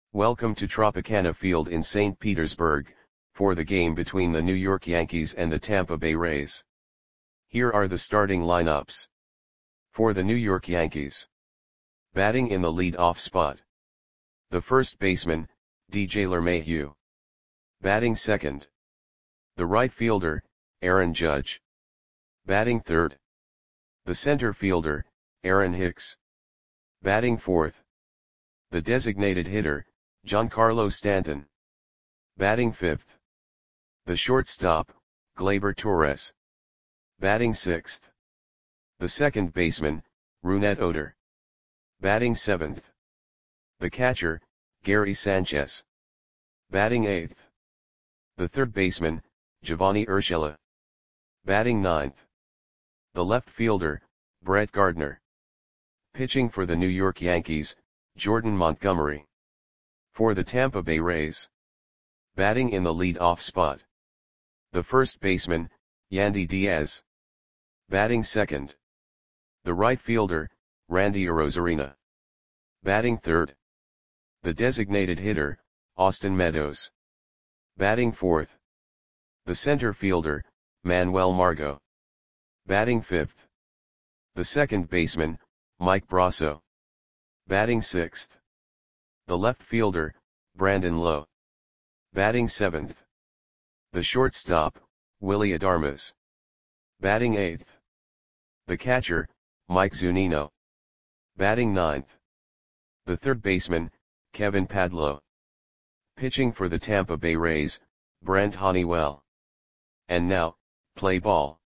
Welcome to Tropicana Field in St. Petersburg, for the game between the New York Yankees and the Tampa Bay Rays. Here are the starting lineups. For the New York Yankees. Batting in the lead-off spot. The first baseman, DJ LeMahieu. Batting second. The right fielder, Aaron Judge. Batting third. The center fielder, Aaron Hicks. Batting fourth. The designated hitter, Giancarlo Stanton. Batting fifth. The shortstop, Gleyber Torres. Batting sixth. The second baseman, Rougned Odor. Batting seventh. The catcher, Gary Sanchez. Batting eighth. The third baseman, Giovanni Urshela. Batting ninth. The left fielder, Brett Gardner. Pitching for the New York Yankees, Jordan Montgomery. For the Tampa Bay Rays. Batting in the lead-off spot. The first baseman, Yandy Diaz. Batting second. The right fielder, Randy Arozarena. Batting third. The designated hitter, Austin Meadows. Batting fourth. The center fielder, Manuel Margot. Batting fifth. The second baseman, Mike Brosseau. Batting sixth. The left fielder, Brandon Lowe. Batting seventh. The shortstop, Willy Adames. Batting eighth. The catcher, Mike Zunino. Batting ninth. The third baseman, Kevin Padlo. Pitching for the Tampa Bay Rays, Brent Honeywell. And now, play ball.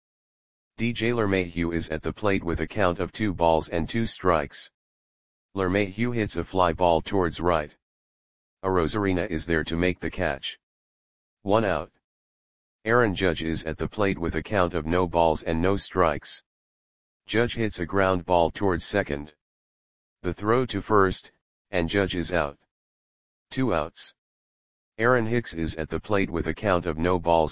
DJ LeMahieu is at the plate with a count of 2-2. LeMahieu hits a fly ball towards right. Arozarena is there to make the catch. 1 out. Aaron Judge is at the plate with a count of 0-0. Judge hits a ground ball towards second. The throw to first, and Judge is out. 2 outs. Aaron Hicks is at the plate with a count of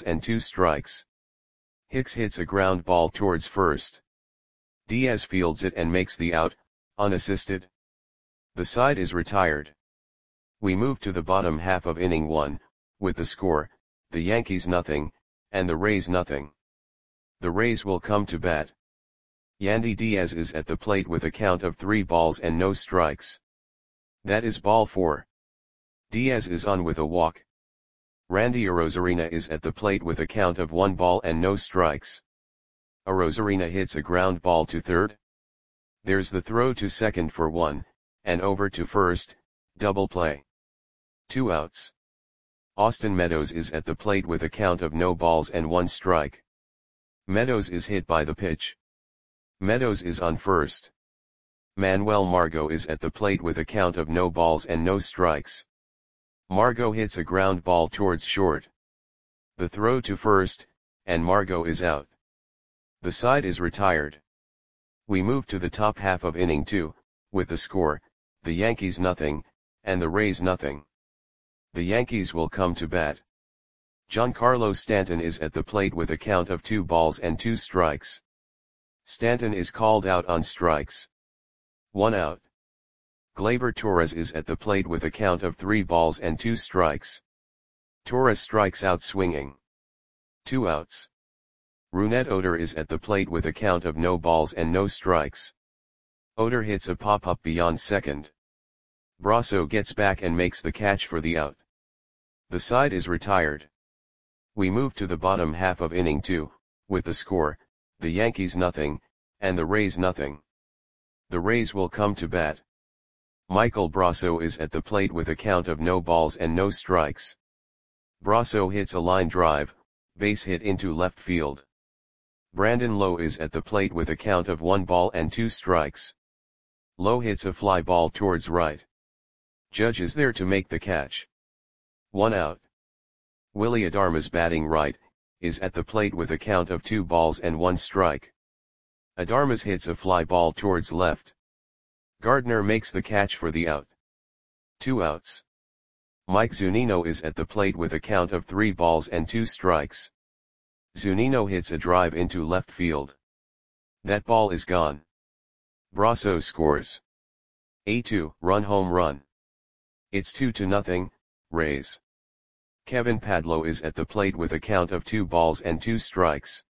0-2. Hicks hits a ground ball towards first. Diaz fields it and makes the out, unassisted. The side is retired. We move to the bottom half of inning 1, with the score, the Yankees 0, and the Rays 0. The Rays will come to bat. Yandy Diaz is at the plate with a count of 3-0. That is ball 4. Diaz is on with a walk. Randy Arozarena is at the plate with a count of 1-0. Arozarena hits a ground ball to third. There's the throw to second for 1, and over to first, double play. 2 outs. Austin Meadows is at the plate with a count of 0-1. Meadows is hit by the pitch. Meadows is on first. Manuel Margot is at the plate with a count of 0-0. Margot hits a ground ball towards short. The throw to first, and Margot is out. The side is retired. We move to the top half of inning 2, with the score, the Yankees 0, and the Rays 0. The Yankees will come to bat. Giancarlo Stanton is at the plate with a count of 2-2. Stanton is called out on strikes. 1 out. Gleyber Torres is at the plate with a count of 3-2. Torres strikes out swinging. 2 outs. Rougned Odor is at the plate with a count of 0-0. Odor hits a pop-up beyond second. Brosseau gets back and makes the catch for the out. The side is retired. We move to the bottom half of inning 2, with the score, the Yankees 0, and the Rays 0. The Rays will come to bat. Michael Brosseau is at the plate with a count of 0-0. Brosseau hits a line drive, base hit into left field. Brandon Lowe is at the plate with a count of 1-2. Lowe hits a fly ball towards right. Judge is there to make the catch. 1 out. Willy Adames batting right, is at the plate with a count of 2-1. Adames hits a fly ball towards left. Gardner makes the catch for the out. 2 outs. Mike Zunino is at the plate with a count of 3-2. Zunino hits a drive into left field. That ball is gone. Brosseau scores a 2-run home run. It's 2-0, Rays. Kevin Padlo is at the plate with a count of 2 balls and 2 strikes.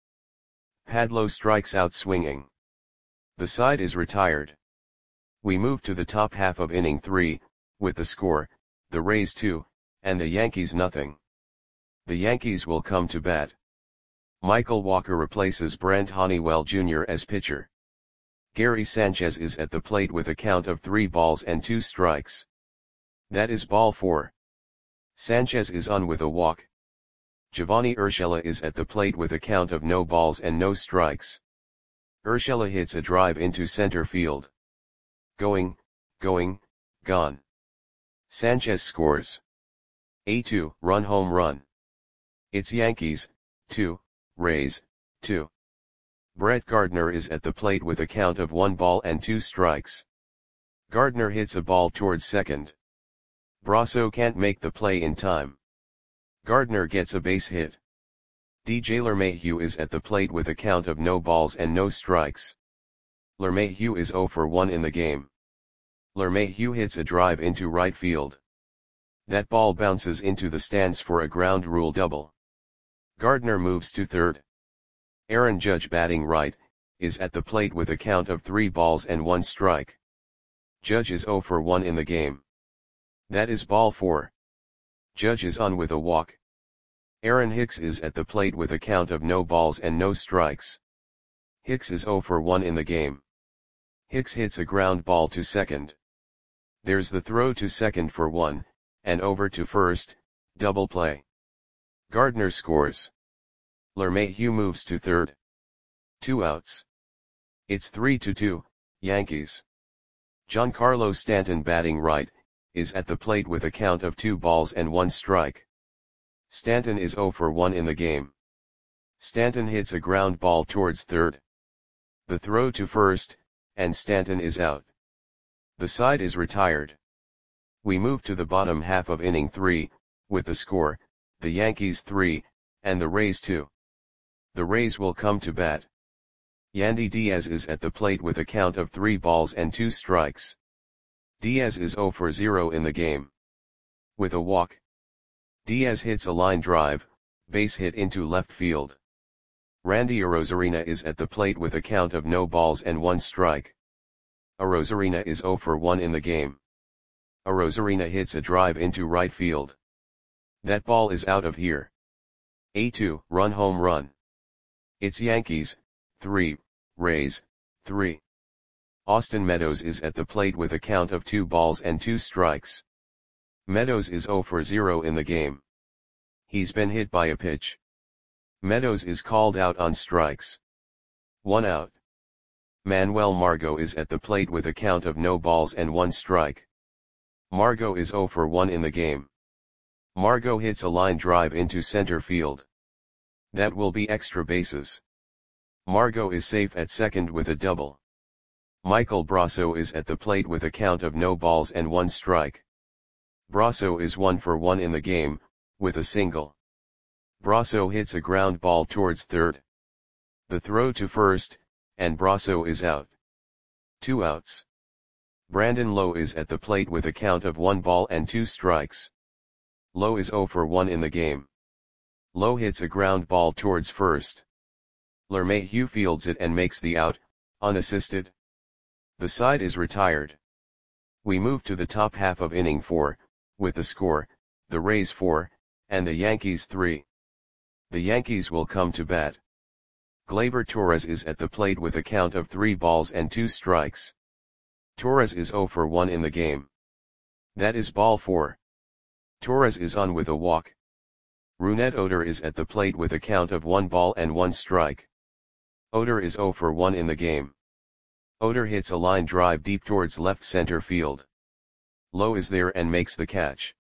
Padlo strikes out swinging. The side is retired. We move to the top half of inning 3, with the score, the Rays 2, and the Yankees nothing. The Yankees will come to bat. Michael Walker replaces Brent Honeywell Jr. as pitcher. Gary Sanchez is at the plate with a count of 3 balls and 2 strikes. That is ball 4. Sanchez is on with a walk. Giovanni Urshela is at the plate with a count of no balls and no strikes. Urshela hits a drive into center field. Going, gone. Sanchez scores. A 2-run home run. It's Yankees, 2, Rays, 2. Brett Gardner is at the plate with a count of 1 ball and 2 strikes. Gardner hits a ball towards second. Brasso can't make the play in time. Gardner gets a base hit. DJ LeMahieu is at the plate with a count of no balls and no strikes. LeMahieu is 0 for 1 in the game. LeMahieu hits a drive into right field. That ball bounces into the stands for a ground rule double. Gardner moves to third. Aaron Judge, batting right, is at the plate with a count of 3 balls and 1 strike. Judge is 0 for 1 in the game. That is ball 4. Judge is on with a walk. Aaron Hicks is at the plate with a count of no balls and no strikes. Hicks is 0 for 1 in the game. Hicks hits a ground ball to second. There's the throw to second for 1, and over to first, double play. Gardner scores. LeMahieu moves to third. 2 outs. It's 3-2, Yankees. Giancarlo Stanton, batting right, is at the plate with a count of 2 balls and 1 strike. Stanton is 0 for 1 in the game. Stanton hits a ground ball towards third. The throw to first, and Stanton is out. The side is retired. We move to the bottom half of inning 3, with the score, the Yankees 3, and the Rays 2. The Rays will come to bat. Yandy Diaz is at the plate with a count of 3 balls and 2 strikes. Diaz is 0 for 0 in the game. With a walk. Diaz hits a line drive, base hit into left field. Randy Arozarena is at the plate with a count of no balls and 1 strike. Arozarena is 0 for 1 in the game. Arozarena hits a drive into right field. That ball is out of here. A 2-run home run. It's Yankees, 3, Rays, 3. Austin Meadows is at the plate with a count of 2 balls and 2 strikes. Meadows is 0 for 0 in the game. He's been hit by a pitch. Meadows is called out on strikes. 1 out. Manuel Margot is at the plate with a count of no balls and 1 strike. Margot is 0 for 1 in the game. Margot hits a line drive into center field. That will be extra bases. Margot is safe at second with a double. Michael Brasso is at the plate with a count of no balls and 1 strike. Brasso is 1 for 1 in the game, with a single. Brasso hits a ground ball towards third. The throw to first, and Brasso is out. 2 outs. Brandon Lowe is at the plate with a count of 1 ball and 2 strikes. Lowe is 0 for 1 in the game. Lowe hits a ground ball towards first. LeMahieu fields it and makes the out, unassisted. The side is retired. We move to the top half of inning 4, with the score, the Rays 4, and the Yankees 3. The Yankees will come to bat. Gleyber Torres is at the plate with a count of 3 balls and 2 strikes. Torres is 0 for 1 in the game. That is ball 4. Torres is on with a walk. Rougned Odor is at the plate with a count of 1 ball and 1 strike. Odor is 0 for 1 in the game. Odor hits a line drive deep towards left center field. Lowe is there and makes the catch.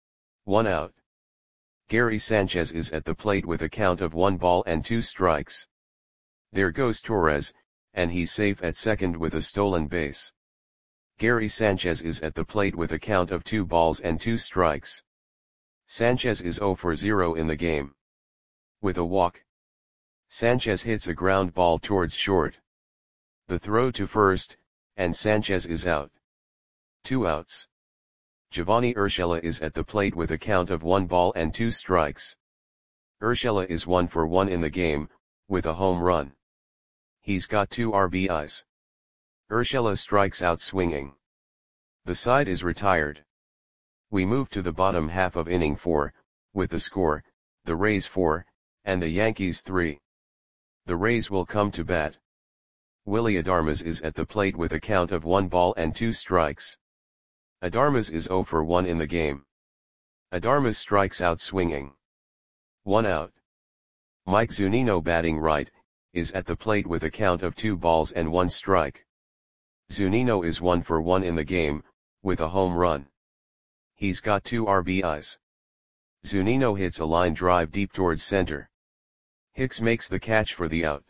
1 out. Gary Sanchez is at the plate with a count of 1 ball and 2 strikes. There goes Torres, and he's safe at second with a stolen base. Gary Sanchez is at the plate with a count of 2 balls and 2 strikes. Sanchez is 0 for 0 in the game. With a walk. Sanchez hits a ground ball towards short. The throw to first, and Sanchez is out. 2 outs. Giovanni Urshela is at the plate with a count of 1 ball and 2 strikes. Urshela is 1 for 1 in the game, with a home run. He's got 2 RBIs. Urshela strikes out swinging. The side is retired. We move to the bottom half of inning 4, with the score, the Rays 4, and the Yankees 3. The Rays will come to bat. Willy Adames is at the plate with a count of 1 ball and 2 strikes. Adames is 0 for 1 in the game. Adames strikes out swinging. 1 out. Mike Zunino, batting right, is at the plate with a count of 2 balls and 1 strike. Zunino is 1 for 1 in the game, with a home run. He's got 2 RBIs. Zunino hits a line drive deep towards center. Hicks makes the catch for the out.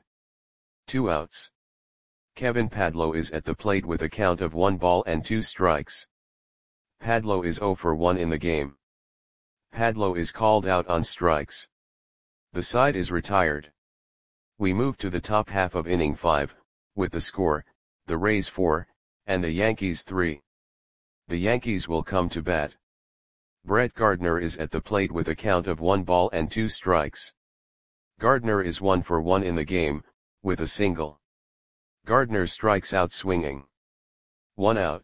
2 outs. Kevin Padlo is at the plate with a count of 1 ball and 2 strikes. Padlo is 0 for 1 in the game. Padlo is called out on strikes. The side is retired. We move to the top half of inning 5, with the score, the Rays 4, and the Yankees 3. The Yankees will come to bat. Brett Gardner is at the plate with a count of 1 ball and 2 strikes. Gardner is 1 for 1 in the game, with a single. Gardner strikes out swinging. 1 out.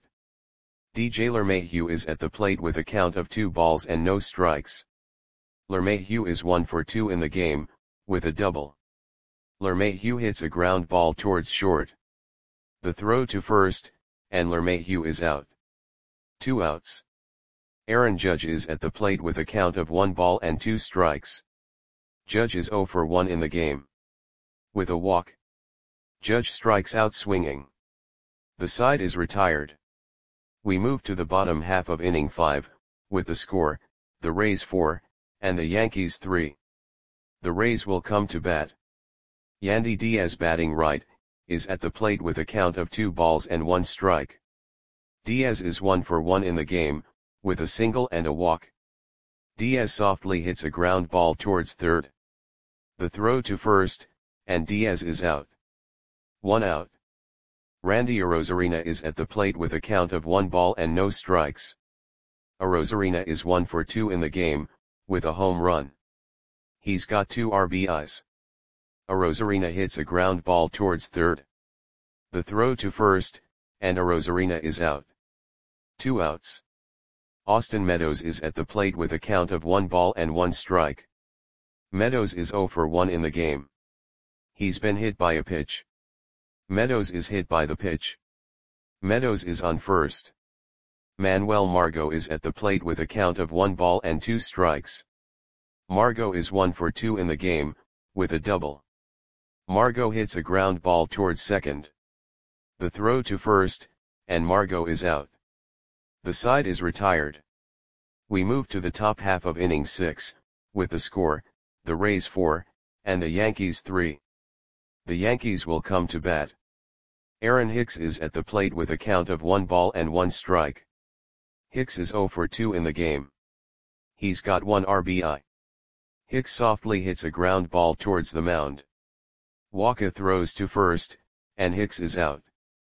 DJ LeMahieu is at the plate with a count of 2 balls and no strikes. LeMahieu is 1 for 2 in the game, with a double. LeMahieu hits a ground ball towards short. The throw to first, and LeMahieu is out. 2 outs. Aaron Judge is at the plate with a count of 1 ball and 2 strikes. Judge is 0 for 1 in the game. With a walk. Judge strikes out swinging. The side is retired. We move to the bottom half of inning 5, with the score, the Rays 4, and the Yankees 3. The Rays will come to bat. Yandy Diaz, batting right, is at the plate with a count of 2 balls and 1 strike. Diaz is 1 for 1 in the game, with a single and a walk. Diaz softly hits a ground ball towards third. The throw to first, and Diaz is out. 1 out. Randy Arozarena is at the plate with a count of 1 ball and no strikes. Arozarena is 1 for 2 in the game, with a home run. He's got 2 RBIs. Arozarena hits a ground ball towards third. The throw to first, and Arozarena is out. 2 outs. Austin Meadows is at the plate with a count of 1 ball and 1 strike. Meadows is 0 for 1 in the game. He's been hit by a pitch. Meadows is hit by the pitch. Meadows is on first. Manuel Margot is at the plate with a count of 1 ball and 2 strikes. Margot is 1 for 2 in the game, with a double. Margot hits a ground ball towards second. The throw to first, and Margot is out. The side is retired. We move to the top half of inning 6, with the score, the Rays 4, and the Yankees 3. The Yankees will come to bat. Aaron Hicks is at the plate with a count of 1 ball and 1 strike. Hicks is 0 for 2 in the game. He's got 1 RBI. Hicks softly hits a ground ball towards the mound. Walker throws to first, and Hicks is out.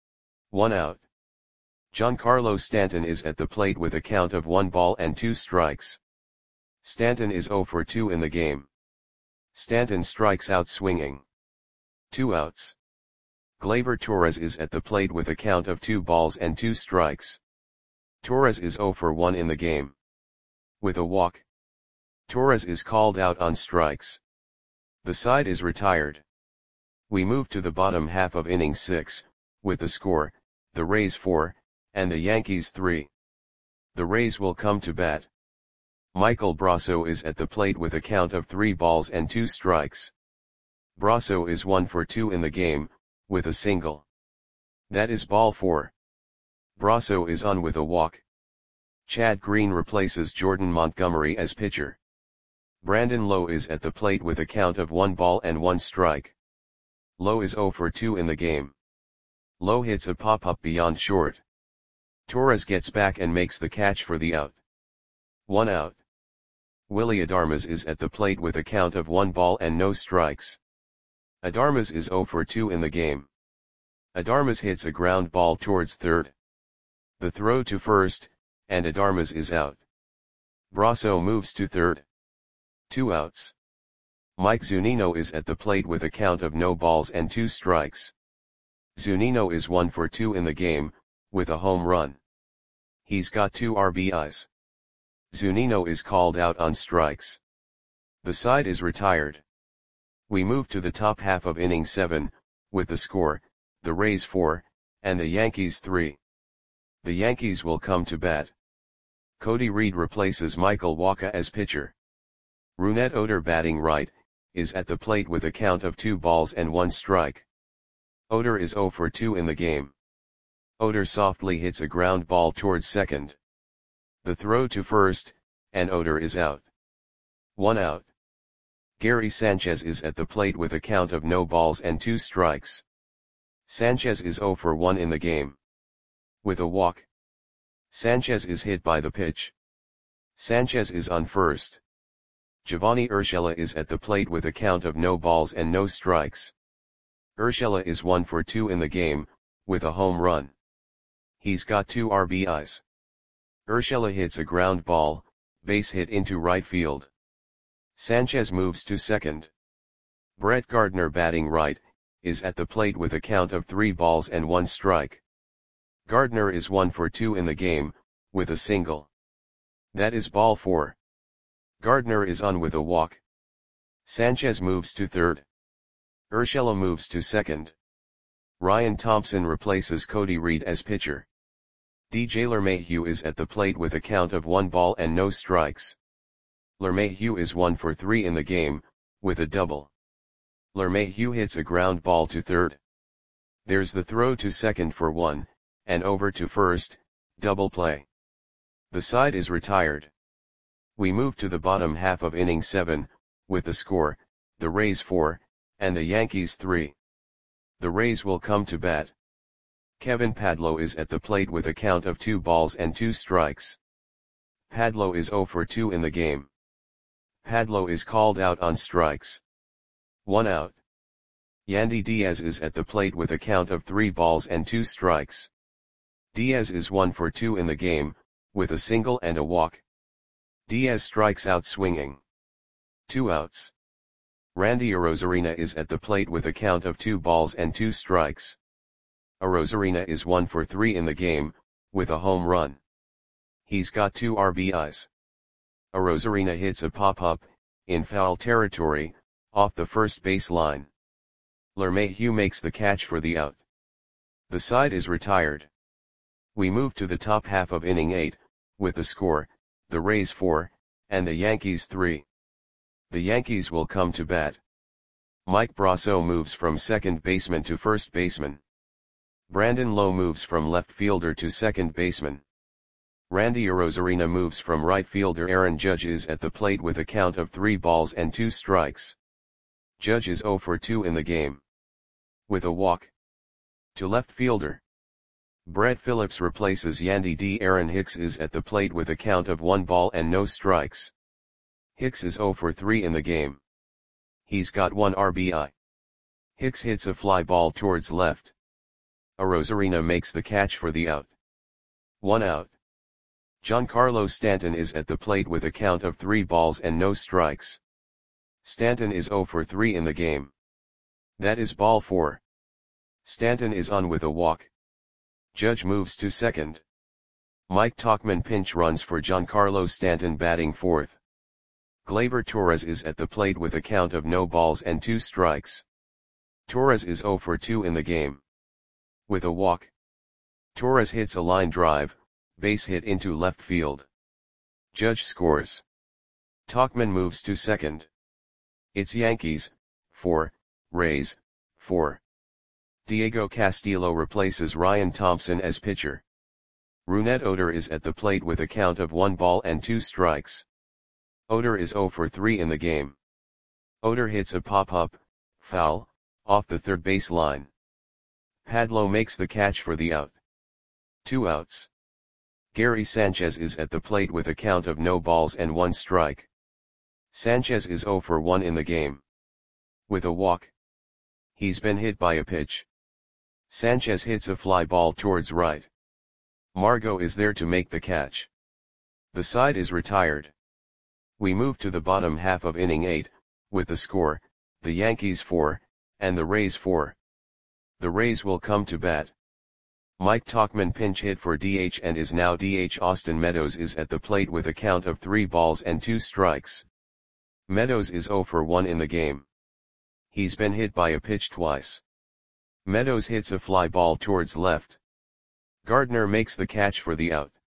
1 out. Giancarlo Stanton is at the plate with a count of 1 ball and 2 strikes. Stanton is 0 for 2 in the game. Stanton strikes out swinging. 2 outs. Gleyber Torres is at the plate with a count of 2 balls and 2 strikes. Torres is 0 for 1 in the game. With a walk. Torres is called out on strikes. The side is retired. We move to the bottom half of inning 6, with the score, the Rays 4, and the Yankees 3. The Rays will come to bat. Michael Brasso is at the plate with a count of 3 balls and 2 strikes. Brasso is 1 for 2 in the game, with a single. That is ball 4. Brasso is on with a walk. Chad Green replaces Jordan Montgomery as pitcher. Brandon Lowe is at the plate with a count of 1 ball and 1 strike. Lowe is 0 for 2 in the game. Lowe hits a pop-up beyond short. Torres gets back and makes the catch for the out. 1 out. Willy Adames is at the plate with a count of 1 ball and no strikes. Adames is 0 for 2 in the game. Adames hits a ground ball towards third. The throw to first, and Adarmas is out. Brasso moves to third. 2 outs. Mike Zunino is at the plate with a count of no balls and 2 strikes. Zunino is 1 for 2 in the game, with a home run. He's got 2 RBIs. Zunino is called out on strikes. The side is retired. We move to the top half of inning 7, with the score, the Rays 4, and the Yankees 3. The Yankees will come to bat. Cody Reed replaces Michael Wacha as pitcher. Rougned Odor, batting right, is at the plate with a count of 2 balls and 1 strike. Odor is 0 for 2 in the game. Odor softly hits a ground ball towards second. The throw to first, and Odor is out. 1 out. Gary Sanchez is at the plate with a count of no balls and 2 strikes. Sanchez is 0 for 1 in the game. With a walk. Sanchez is hit by the pitch. Sanchez is on first. Giovanni Urshela is at the plate with a count of no balls and no strikes. Urshela is 1 for 2 in the game, with a home run. He's got 2 RBIs. Urshela hits a ground ball, base hit into right field. Sanchez moves to second. Brett Gardner, batting right, is at the plate with a count of 3 balls and 1 strike. Gardner is 1 for 2 in the game, with a single. That is ball 4. Gardner is on with a walk. Sanchez moves to third. Urshela moves to second. Ryan Thompson replaces Cody Reed as pitcher. DJ LeMahieu is at the plate with a count of 1 ball and no strikes. LeMahieu is 1 for 3 in the game, with a double. LeMahieu hits a ground ball to third. There's the throw to second for 1, and over to first, double play. The side is retired. We move to the bottom half of inning 7, with the score, the Rays 4, and the Yankees 3. The Rays will come to bat. Kevin Padlo is at the plate with a count of 2 balls and 2 strikes. Padlo is 0 for 2 in the game. Padlo is called out on strikes. 1 out. Yandy Diaz is at the plate with a count of 3 balls and 2 strikes. Diaz is 1 for 2 in the game, with a single and a walk. Diaz strikes out swinging. 2 outs. Randy Arozarena is at the plate with a count of 2 balls and 2 strikes. Arozarena is 1 for 3 in the game, with a home run. He's got 2 RBIs. Arozarena hits a pop-up, in foul territory, off the first base line. LeMahieu makes the catch for the out. The side is retired. We move to the top half of inning 8, with the score, the Rays 4, and the Yankees 3. The Yankees will come to bat. Mike Brasso moves from second baseman to first baseman. Brandon Lowe moves from left fielder to second baseman. Randy Arozarena moves from right fielder. Aaron Judge is at the plate with a count of 3 balls and 2 strikes. Judge is 0 for 2 in the game. With a walk. To left fielder. Brett Phillips replaces Yandy D. Aaron Hicks is at the plate with a count of 1 ball and no strikes. Hicks is 0 for 3 in the game. He's got 1 RBI. Hicks hits a fly ball towards left. Arozarena makes the catch for the out. 1 out. Giancarlo Stanton is at the plate with a count of 3 balls and no strikes. Stanton is 0 for 3 in the game. That is ball 4. Stanton is on with a walk. Judge moves to second. Mike Tauchman pinch runs for Giancarlo Stanton, batting fourth. Gleyber Torres is at the plate with a count of no balls and 2 strikes. Torres is 0 for 2 in the game. With a walk. Torres hits a line drive, base hit into left field. Judge scores. Tauchman moves to second. It's Yankees, 4, Rays, 4. Diego Castillo replaces Ryan Thompson as pitcher. Rougned Odor is at the plate with a count of 1 ball and 2 strikes. Odor is 0 for 3 in the game. Odor hits a pop-up, foul, off the third base line. Padlo makes the catch for the out. 2 outs. Gary Sanchez is at the plate with a count of no balls and 1 strike. Sanchez is 0 for 1 in the game. With a walk. He's been hit by a pitch. Sanchez hits a fly ball towards right. Margot is there to make the catch. The side is retired. We move to the bottom half of inning 8, with the score, the Yankees 4, and the Rays 4. The Rays will come to bat. Mike Tauchman pinch hit for DH and is now DH. Austin Meadows is at the plate with a count of 3 balls and 2 strikes. Meadows is 0 for 1 in the game. He's been hit by a pitch twice. Meadows hits a fly ball towards left. Gardner makes the catch for the out.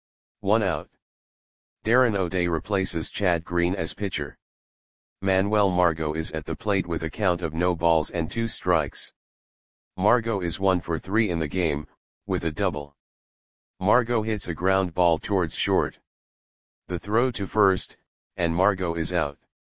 1 out. Darren O'Day replaces Chad Green as pitcher. Manuel Margot is at the plate with a count of no balls and 2 strikes. Margot is 1 for 3 in the game, with a double. Margot hits a ground ball towards short. The throw to first, and Margot is out.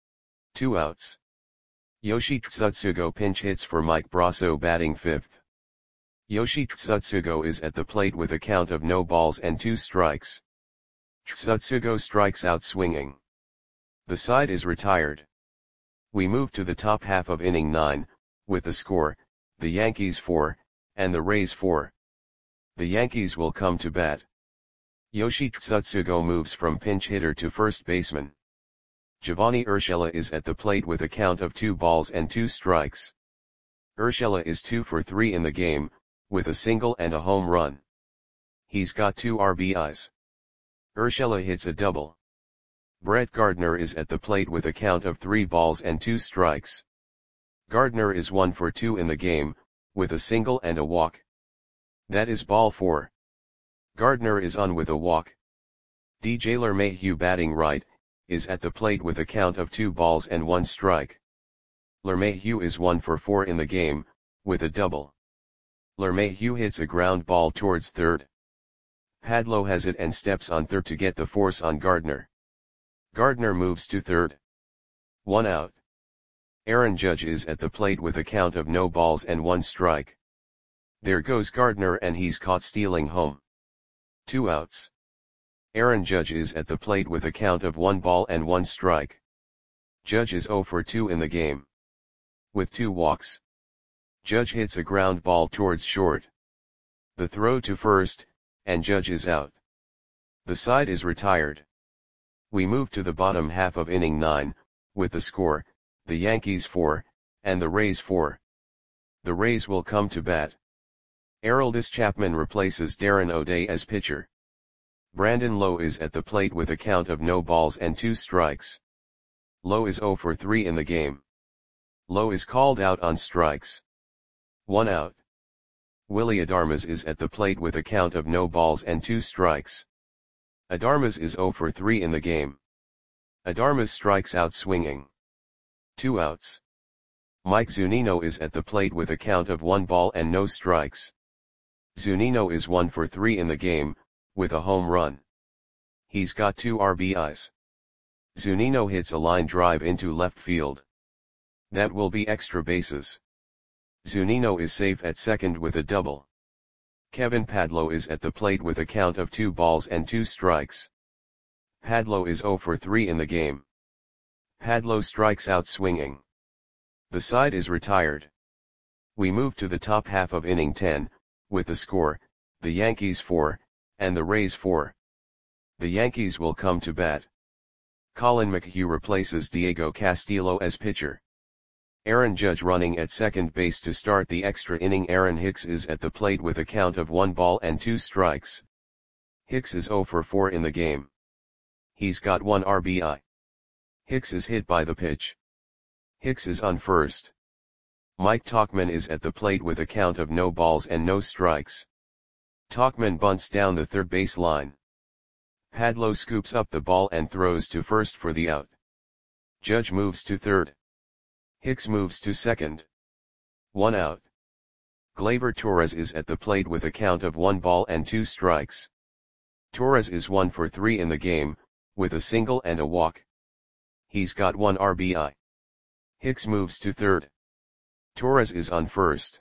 2 outs. Yoshi Tsutsugo pinch hits for Mike Brasso batting 5th. Yoshi Tsutsugo is at the plate with a count of no balls and 2 strikes. Tsutsugo strikes out swinging. The side is retired. We move to the top half of inning 9, with the score, the Yankees 4, and the Rays 4. The Yankees will come to bat. Yoshi Tsutsugo moves from pinch hitter to first baseman. Giovanni Urshela is at the plate with a count of 2 balls and 2 strikes. Urshela is 2 for 3 in the game, with a single and a home run. He's got 2 RBIs. Urshela hits a double. Brett Gardner is at the plate with a count of 3 balls and 2 strikes. Gardner is 1 for 2 in the game, with a single and a walk. That is ball 4. Gardner is on with a walk. DJ LeMahieu batting right, is at the plate with a count of 2 balls and 1 strike. LeMahieu is 1 for 4 in the game, with a double. LeMahieu hits a ground ball towards third. Padlo has it and steps on third to get the force on Gardner. Gardner moves to third. 1 out. Aaron Judge is at the plate with a count of no balls and 1 strike. There goes Gardner and he's caught stealing home. 2 outs. Aaron Judge is at the plate with a count of 1 ball and 1 strike. Judge is 0 for 2 in the game. With 2 walks. Judge hits a ground ball towards short. The throw to first, and Judge is out. The side is retired. We move to the bottom half of inning 9, with the score, the Yankees 4, and the Rays 4. The Rays will come to bat. Aroldis Chapman replaces Darren O'Day as pitcher. Brandon Lowe is at the plate with a count of no balls and 2 strikes. Lowe is 0 for 3 in the game. Lowe is called out on strikes. 1 out. Willy Adames is at the plate with a count of no balls and 2 strikes. Adames is 0 for 3 in the game. Adames strikes out swinging. 2 outs. Mike Zunino is at the plate with a count of 1 ball and no strikes. Zunino is 1 for 3 in the game, with a home run. He's got 2 RBIs. Zunino hits a line drive into left field. That will be extra bases. Zunino is safe at second with a double. Kevin Padlo is at the plate with a count of 2 balls and 2 strikes. Padlo is 0 for 3 in the game. Padlo strikes out swinging. The side is retired. We move to the top half of inning 10, with the score, the Yankees 4, and the Rays 4. The Yankees will come to bat. Colin McHugh replaces Diego Castillo as pitcher. Aaron Judge running at second base to start the extra inning. Aaron Hicks is at the plate with a count of 1 ball and 2 strikes. Hicks is 0 for 4 in the game. He's got 1 RBI. Hicks is hit by the pitch. Hicks is on first. Mike Tauchman is at the plate with a count of no balls and no strikes. Tauchman bunts down the third base line. Padlo scoops up the ball and throws to first for the out. Judge moves to third. Hicks moves to second. 1 out. Gleyber Torres is at the plate with a count of 1 ball and 2 strikes. Torres is 1 for 3 in the game, with a single and a walk. He's got 1 RBI. Hicks moves to third. Torres is on first.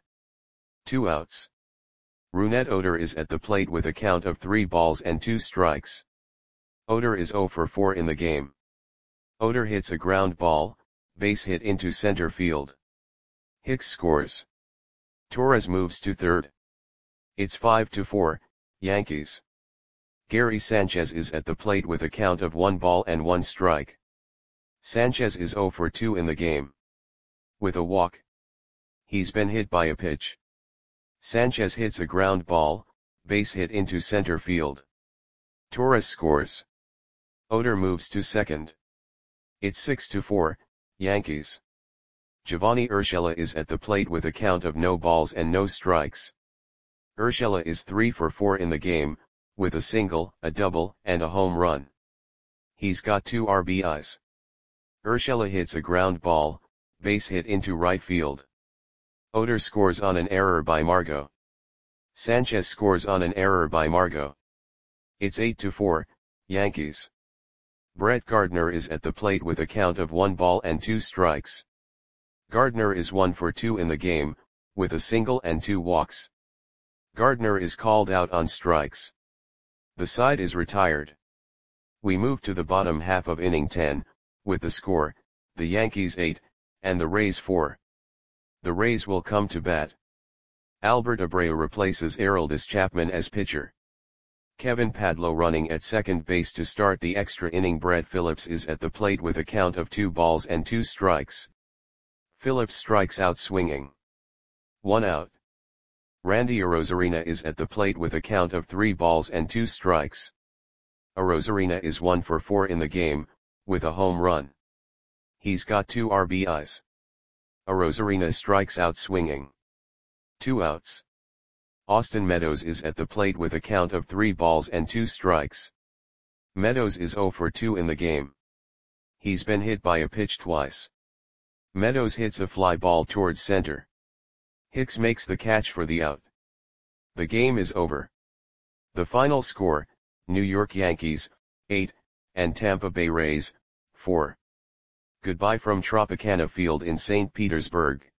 2 outs. Rougned Odor is at the plate with a count of 3 balls and 2 strikes. Odor is 0 for 4 in the game. Odor hits a ground ball, base hit into center field. Hicks scores. Torres moves to third. It's 5-4, Yankees. Gary Sanchez is at the plate with a count of 1 ball and 1 strike. Sanchez is 0 for 2 in the game. With a walk. He's been hit by a pitch. Sanchez hits a ground ball, base hit into center field. Torres scores. Oder moves to second. It's 6-4, Yankees. Giovanni Urshela is at the plate with a count of no balls and no strikes. Urshela is 3 for 4 in the game, with a single, a double, and a home run. He's got 2 RBIs. Urshela hits a ground ball, base hit into right field. Oder scores on an error by Margot. Sanchez scores on an error by Margot. It's 8-4, Yankees. Brett Gardner is at the plate with a count of 1 ball and 2 strikes. Gardner is 1 for 2 in the game, with a single and 2 walks. Gardner is called out on strikes. The side is retired. We move to the bottom half of inning 10, with the score, the Yankees 8, and the Rays 4. The Rays will come to bat. Albert Abreu replaces Aroldis Chapman as pitcher. Kevin Padlo running at second base to start the extra inning. Brett Phillips is at the plate with a count of 2 balls and 2 strikes. Phillips strikes out swinging. 1 out. Randy Arozarena is at the plate with a count of 3 balls and 2 strikes. Arozarena is 1 for 4 in the game, with a home run. He's got 2 RBIs. Arozarena strikes out swinging. 2 outs. Austin Meadows is at the plate with a count of 3 balls and 2 strikes. Meadows is 0 for 2 in the game. He's been hit by a pitch twice. Meadows hits a fly ball towards center. Hicks makes the catch for the out. The game is over. The final score, New York Yankees, 8, and Tampa Bay Rays, 4. Goodbye from Tropicana Field in St. Petersburg.